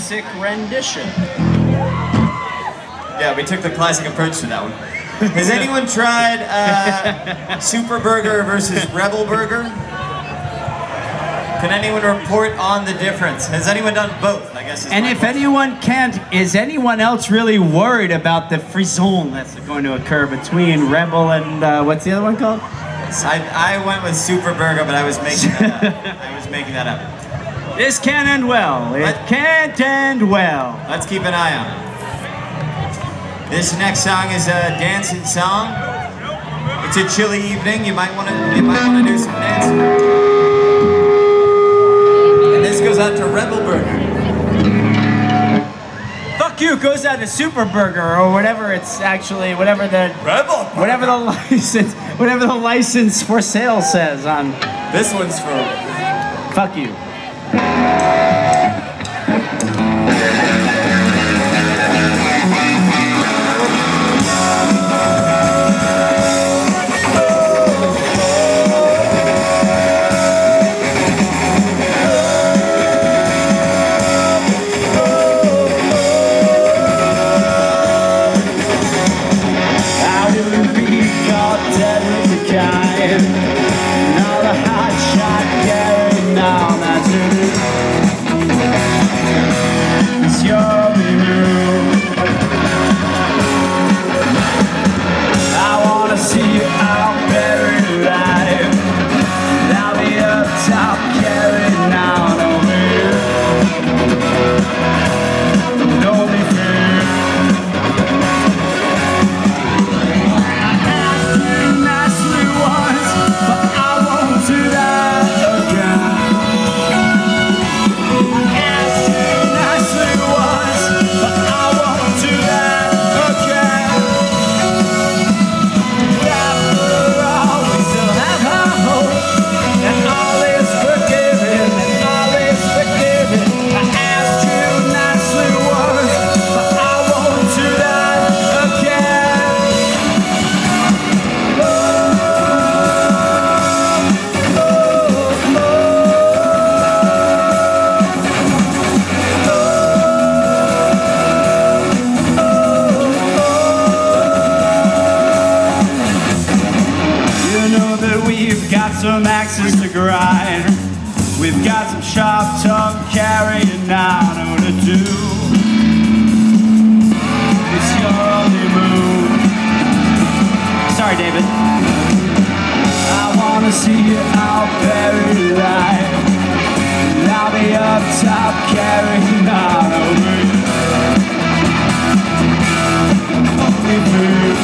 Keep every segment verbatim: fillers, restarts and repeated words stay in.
classic rendition. Yeah, we took the classic approach to that one. Has anyone tried uh, Super Burger versus Rebel Burger? Can anyone report on the difference? Has anyone done both? I guess. Is And my if question. anyone can't, is anyone else really worried about the frisson that's going to occur between Rebel and uh, what's the other one called? I, I went with Super Burger, but I was making that up. I was making that up. This can't end well. It Let- can't end well. Let's keep an eye on it. This next song is a dancing song. It's a chilly evening. You might want to. You might want to do some dancing. And this goes out to Rebel Burger. Fuck you goes out to Super Burger or whatever it's actually, whatever the Rebel. whatever the license, whatever the license for sale says on. This one's for. Fuck you. Some axes to grind. We've got some sharp tongue carrying out on to do. It's your only move. Sorry, David. I wanna see you out buried alive. And I'll be up top carrying out over you. Only move.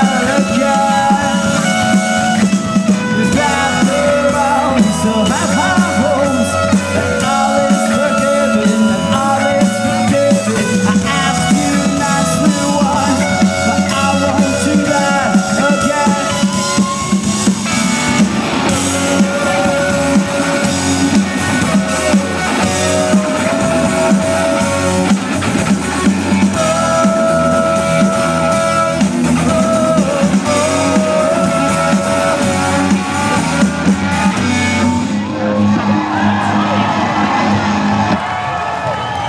So